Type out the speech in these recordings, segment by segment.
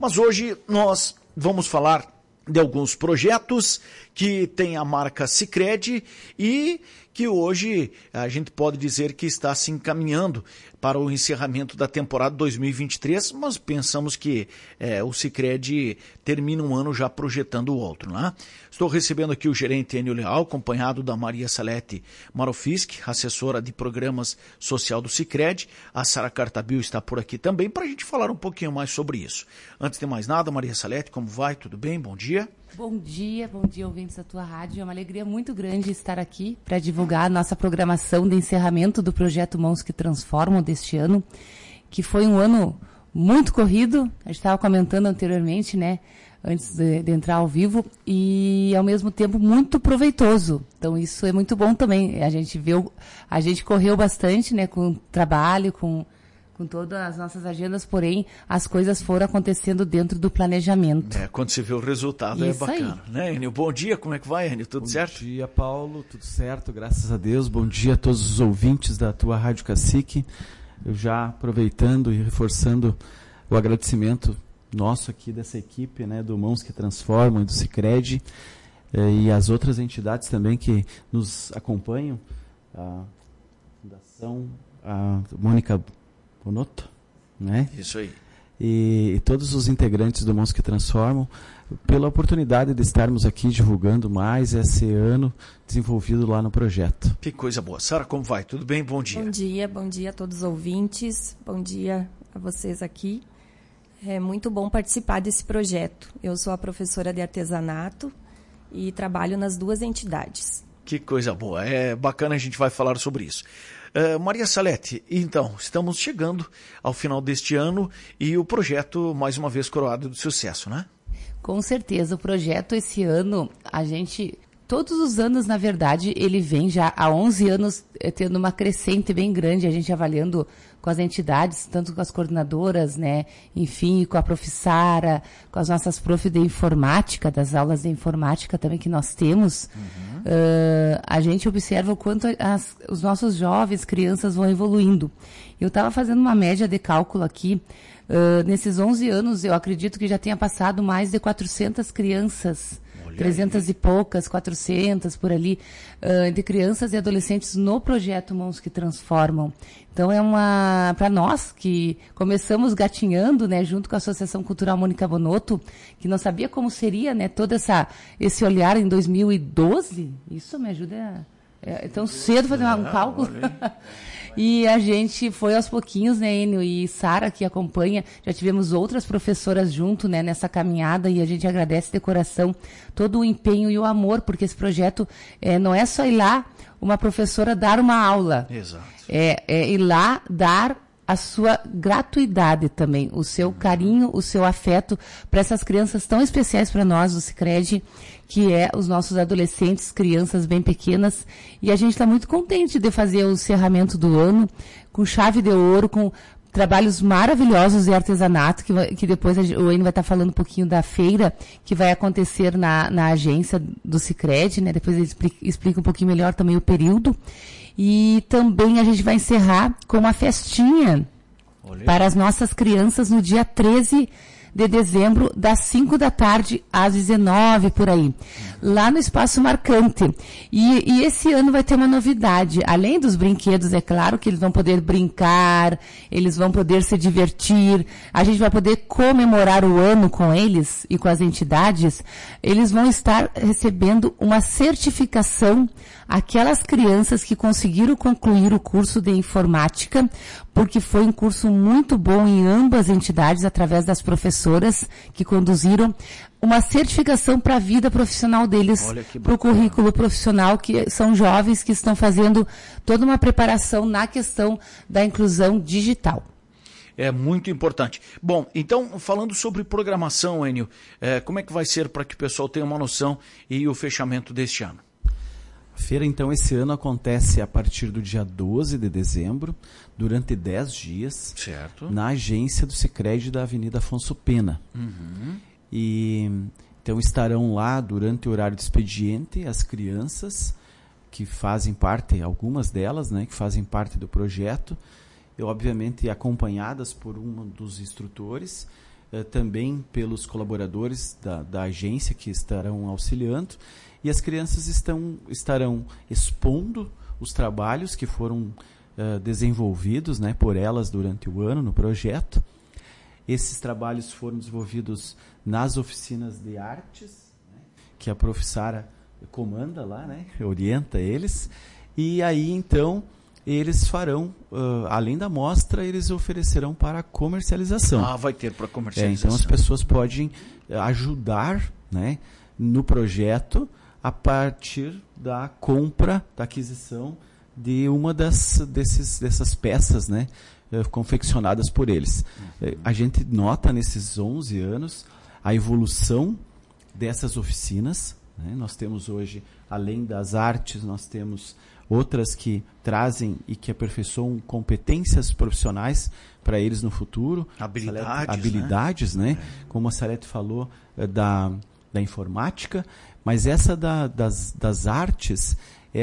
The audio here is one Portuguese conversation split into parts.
Mas hoje nós vamos falar de alguns projetos que têm a marca Sicredi e que hoje a gente pode dizer que está se encaminhando para o encerramento da temporada 2023, mas pensamos que o Sicredi termina um ano já projetando o outro, né? Estou recebendo aqui o gerente Enio Leal, acompanhado da Maria Salete Marofisk, assessora de programas social do Sicredi. A Sara Cartabil está por aqui também para a gente falar um pouquinho mais sobre isso. Antes de mais nada, Maria Salete, como vai? Tudo bem? Bom dia. Bom dia, ouvintes da tua rádio. É uma alegria muito grande estar aqui para divulgar a nossa programação de encerramento do projeto Mãos que Transformam deste ano, que foi um ano muito corrido, a gente estava comentando anteriormente, né, antes de entrar ao vivo, e ao mesmo tempo muito proveitoso. Então isso é muito bom também. A gente correu bastante, né, com o trabalho, com todas as nossas agendas, porém, as coisas foram acontecendo dentro do planejamento. Quando você vê o resultado, isso é bacana, aí. Né, Enio? Bom dia, como é que vai, Enio? Tudo certo? Bom dia, Paulo, tudo certo, graças a Deus. Bom dia a todos os ouvintes da tua Rádio Cacique. Eu já aproveitando e reforçando o agradecimento nosso aqui dessa equipe, né, do Mãos que Transformam e do Sicredi, e as outras entidades também que nos acompanham, a Fundação, a Mônica Bonotto, né? Isso aí. E todos os integrantes do Mãos que Transformam, pela oportunidade de estarmos aqui divulgando mais esse ano desenvolvido lá no projeto. Que coisa boa. Sara, como vai? Tudo bem? Bom dia. Bom dia a todos os ouvintes, bom dia a vocês aqui. É muito bom participar desse projeto. Eu sou a professora de artesanato e trabalho nas duas entidades. Que coisa boa. É bacana, a gente vai falar sobre isso. Maria Salete, então, estamos chegando ao final deste ano e o projeto, mais uma vez, coroado de sucesso, né? Com certeza, o projeto esse ano, todos os anos, na verdade, ele vem já há 11 anos tendo uma crescente bem grande, a gente avaliando com as entidades, tanto com as coordenadoras, né, enfim, com a Prof. Sara, com as nossas prof de informática, das aulas de informática também que nós temos, a gente observa o quanto os nossos jovens, crianças vão evoluindo. Eu estava fazendo uma média de cálculo aqui, nesses 11 anos, eu acredito que já tenha passado mais de 400 crianças, 300 e poucas, 400 por ali, de crianças e adolescentes no projeto Mãos que Transformam. Então para nós que começamos gatinhando, né, junto com a Associação Cultural Mônica Bonotto, que não sabia como seria, né, todo esse olhar em 2012, isso me ajuda tão cedo fazer um cálculo. E a gente foi aos pouquinhos, né, Enio e Sara, que acompanha, já tivemos outras professoras junto, né, nessa caminhada, e a gente agradece de coração todo o empenho e o amor, porque esse projeto não é só ir lá uma professora dar uma aula. Exato. É ir lá dar a sua gratuidade também, o seu carinho, o seu afeto para essas crianças tão especiais para nós do Sicredi, que é os nossos adolescentes, crianças bem pequenas, e a gente está muito contente de fazer o encerramento do ano com chave de ouro, com trabalhos maravilhosos de artesanato, que depois o Enio vai estar falando um pouquinho da feira que vai acontecer na agência do Sicredi, né? Depois ele explica um pouquinho melhor também o período. E também a gente vai encerrar com uma festinha para as nossas crianças no dia 13 de dezembro, das 5 da tarde às 19, por aí, lá no Espaço Marcante. E esse ano vai ter uma novidade. Além dos brinquedos, é claro que eles vão poder brincar, eles vão poder se divertir, a gente vai poder comemorar o ano com eles e com as entidades. Eles vão estar recebendo uma certificação, aquelas crianças que conseguiram concluir o curso de informática, porque foi um curso muito bom em ambas entidades, através das professoras que conduziram, uma certificação para a vida profissional deles, para o currículo profissional, que são jovens que estão fazendo toda uma preparação na questão da inclusão digital. É muito importante. Bom, então, falando sobre programação, Enio, como é que vai ser para que o pessoal tenha uma noção e o fechamento deste ano? A feira, então, esse ano acontece a partir do dia 12 de dezembro, durante 10 dias, certo, na agência do Sicredi da Avenida Afonso Pena. E então estarão lá durante o horário de expediente as crianças que fazem parte, algumas delas, né, que fazem parte do projeto, e obviamente acompanhadas por um dos instrutores, também pelos colaboradores da agência que estarão auxiliando, e as crianças estarão expondo os trabalhos que foram desenvolvidos, né, por elas durante o ano no projeto. Esses trabalhos foram desenvolvidos nas oficinas de artes, né, que a Prof. Sara comanda lá, né, orienta eles, e aí então eles farão, além da mostra, eles oferecerão para comercialização. Vai ter para comercialização. Então as pessoas podem ajudar, né, no projeto a partir da compra, da aquisição de uma dessas peças, né, confeccionadas por eles. A gente nota nesses 11 anos a evolução dessas oficinas, né? Nós temos hoje, além das artes, nós temos outras que trazem e que aperfeiçoam competências profissionais para eles no futuro. Habilidades, né? Como a Salete falou, da informática, mas essa das artes,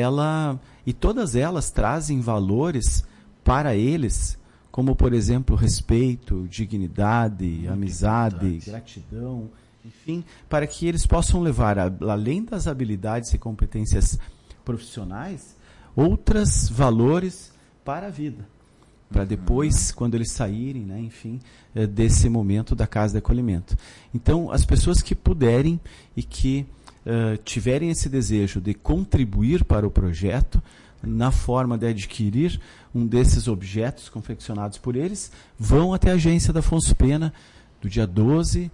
e todas elas trazem valores para eles, como, por exemplo, respeito, dignidade, amizade, gratidão, enfim, para que eles possam levar, além das habilidades e competências profissionais, outros valores para a vida, para depois, quando eles saírem, né, enfim, desse momento da casa de acolhimento. Então, as pessoas que puderem e que tiverem esse desejo de contribuir para o projeto, na forma de adquirir um desses objetos confeccionados por eles, vão até a agência da Afonso Pena, do dia 12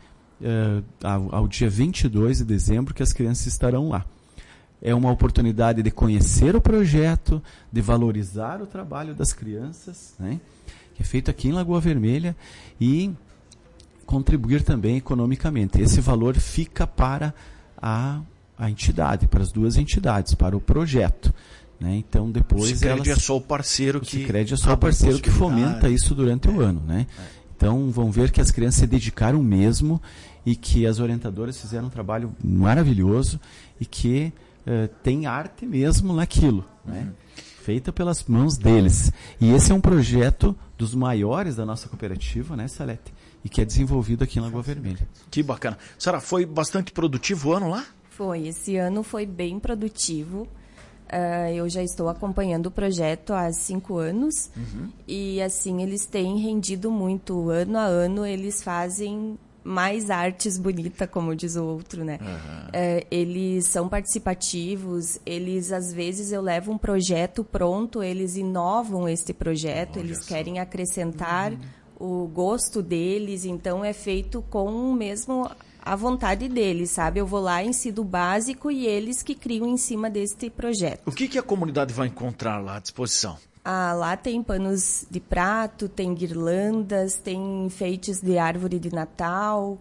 ao dia 22 de dezembro, que as crianças estarão lá. É uma oportunidade de conhecer o projeto, de valorizar o trabalho das crianças, né, que é feito aqui em Lagoa Vermelha, e contribuir também economicamente. Esse valor fica para a entidade, para as duas entidades, para o projeto. Né? Então, depois o Sicredi é só o parceiro que... O Sicredi é só o parceiro que fomenta isso durante o ano. Né? Então, vão ver que as crianças se dedicaram mesmo e que as orientadoras fizeram um trabalho maravilhoso e que tem arte mesmo naquilo, né? Feita pelas mãos deles. E esse é um projeto dos maiores da nossa cooperativa, né, Salete? E que é desenvolvido aqui em Lagoa Vermelha. Que bacana. Sara, foi bastante produtivo o ano lá? Foi, esse ano foi bem produtivo. Eu já estou acompanhando o projeto há 5 anos. E assim, eles têm rendido muito. Ano a ano, eles fazem mais artes bonitas, como diz o outro, né? Eles são participativos, eles, às vezes, eu levo um projeto pronto, eles inovam este projeto, eles querem acrescentar o gosto deles, então é feito com mesmo a vontade deles, sabe? Eu vou lá, ensino o básico e eles que criam em cima deste projeto. O que a comunidade vai encontrar lá à disposição? Lá tem panos de prato, tem guirlandas, tem enfeites de árvore de Natal,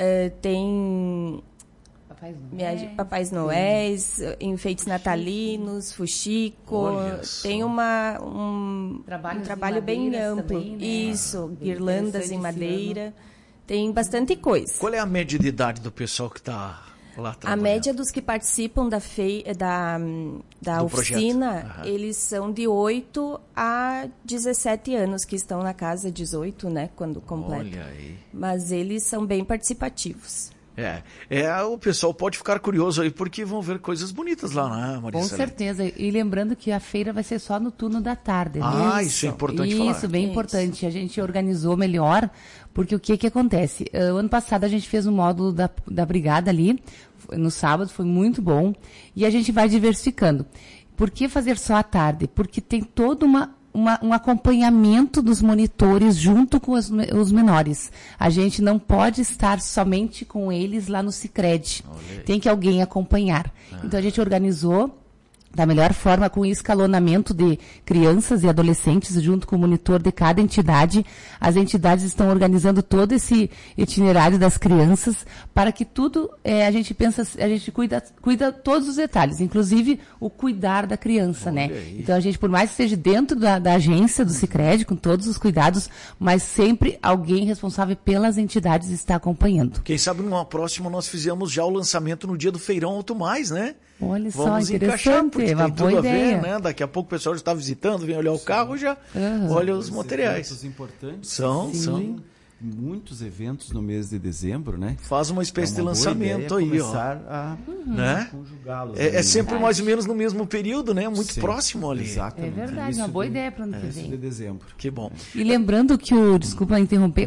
tem Papais Noéis, enfeites natalinos, fuxico. Tem um trabalho bem amplo. Também, né? Isso, guirlandas em madeira. Tem bastante coisa. Qual é a média de idade do pessoal que está lá trabalhando? A média dos que participam da oficina, eles são de 8 a 17 anos, que estão na casa, 18, né, quando completam. Olha aí. Mas eles são bem participativos. O pessoal pode ficar curioso aí, porque vão ver coisas bonitas lá, né, Maria? Com certeza. E lembrando que a feira vai ser só no turno da tarde. Né? Isso é importante falar. Isso, bem importante. A gente organizou melhor, porque o que acontece? O ano passado a gente fez um módulo da brigada ali, no sábado, foi muito bom, e a gente vai diversificando. Por que fazer só à tarde? Porque tem todo um acompanhamento dos monitores junto com os menores. A gente não pode estar somente com eles lá no Sicredi. Tem que alguém acompanhar. Então a gente organizou da melhor forma, com o escalonamento de crianças e adolescentes junto com o monitor de cada entidade. As entidades estão organizando todo esse itinerário das crianças para que tudo, a gente cuida todos os detalhes, inclusive o cuidar da criança, né? Então a gente, por mais que esteja dentro da agência do Sicredi, com todos os cuidados, mas sempre alguém responsável pelas entidades está acompanhando. Quem sabe numa próxima nós fizemos já o lançamento no dia do Feirão Auto Mais, né? Olha só, vamos encaixar, porque uma tem tudo boa a ver, ideia. né? Daqui a pouco o pessoal já está visitando, vem olhar o carro, já olha os materiais. Importantes. São. muitos eventos no mês de dezembro, né? Faz uma espécie de lançamento aí, ó. Começar a né? conjugá-los. É sempre mais ou menos no mesmo período, né? Muito próximo ali. Exatamente. É verdade, uma boa ideia para o ano que vem. De dezembro. Que bom. E lembrando que desculpa interromper,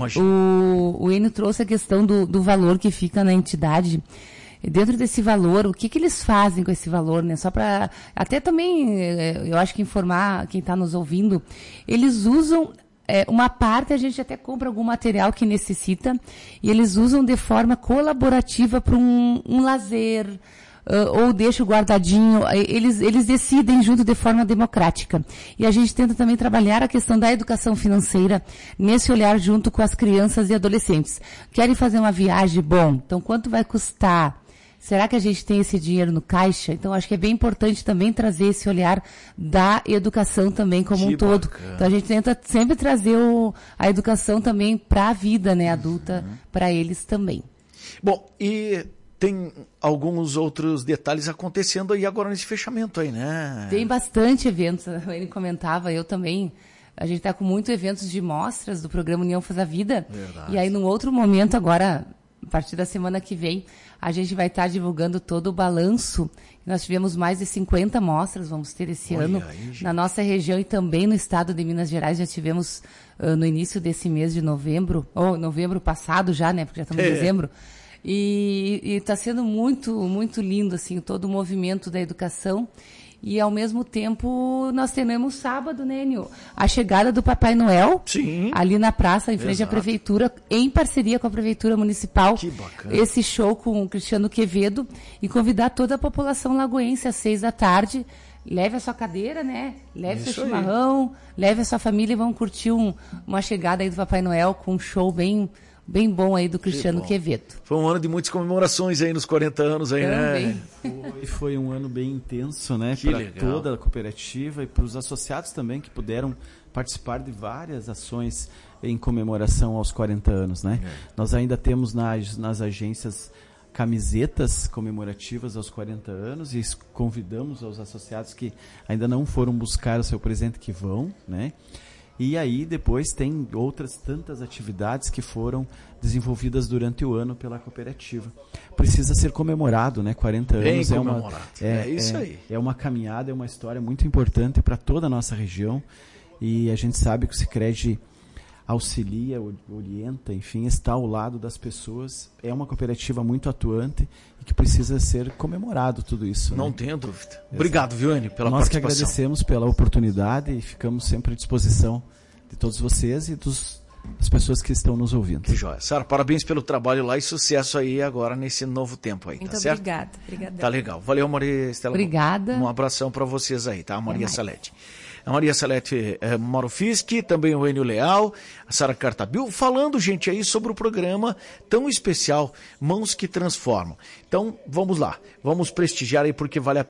o Enio trouxe a questão do valor que fica na entidade. Dentro desse valor, o que eles fazem com esse valor, né? Só para até também, eu acho que informar quem está nos ouvindo, eles usam uma parte, a gente até compra algum material que necessita, e eles usam de forma colaborativa para um lazer, ou deixa guardadinho, eles decidem junto de forma democrática. E a gente tenta também trabalhar a questão da educação financeira nesse olhar junto com as crianças e adolescentes. Querem fazer uma viagem? Bom, então quanto vai custar? Será que a gente tem esse dinheiro no caixa? Então, acho que é bem importante também trazer esse olhar da educação também como um todo. Bacana. Então, a gente tenta sempre trazer a educação também para a vida, né, adulta, para eles também. Bom, e tem alguns outros detalhes acontecendo aí agora nesse fechamento aí, né? Tem bastante eventos, ele comentava, eu também. A gente está com muitos eventos de mostras do programa União Faz a Vida. Verdade. E aí, num outro momento agora, a partir da semana que vem, a gente vai estar divulgando todo o balanço. Nós tivemos mais de 50 mostras, vamos ter esse ano, na nossa região e também no estado de Minas Gerais. Já tivemos no início desse mês de novembro, ou novembro passado já, né, porque já estamos em dezembro. E está sendo muito, muito lindo, assim, todo o movimento da educação. E, ao mesmo tempo, nós teremos sábado, né, Nil? A chegada do Papai Noel. Sim. Ali na praça, em frente à Prefeitura, em parceria com a Prefeitura Municipal. Que bacana. Esse show com o Cristiano Quevedo. E convidar toda a população lagoense às 18h. Leve a sua cadeira, né? Leve seu chimarrão, leve a sua família e vamos curtir uma chegada aí do Papai Noel com um show bem bom aí do Cristiano Quevedo. Foi um ano de muitas comemorações aí nos 40 anos aí, também, né? Foi um ano bem intenso, né? Para toda a cooperativa e para os associados também que puderam participar de várias ações em comemoração aos 40 anos, né? Nós ainda temos nas agências camisetas comemorativas aos 40 anos e convidamos aos associados que ainda não foram buscar o seu presente que vão, né? E aí depois tem outras tantas atividades que foram desenvolvidas durante o ano pela cooperativa. Precisa ser comemorado, né? 40 bem anos comemorado. É isso aí. É uma caminhada, é uma história muito importante para toda a nossa região. E a gente sabe que o Sicredi auxilia, orienta, enfim, está ao lado das pessoas. É uma cooperativa muito atuante e que precisa ser comemorado tudo isso. Não tenho dúvida. Obrigado, viu, Enio, pela Nós participação. Nós que agradecemos pela oportunidade e ficamos sempre à disposição de todos vocês e das pessoas que estão nos ouvindo. Que joia. Sara, parabéns pelo trabalho lá e sucesso aí agora nesse novo tempo aí, muito tá certo? Obrigada. Obrigadão. Tá legal. Valeu, Maria Estela. Obrigada. Um abração para vocês aí, tá? Maria Salete. A Maria Salete Mauro Fiske, também o Enio Leal, a Sara Cartabil, falando, gente, aí sobre o programa tão especial, Mãos que Transformam. Então, vamos lá. Vamos prestigiar aí porque vale a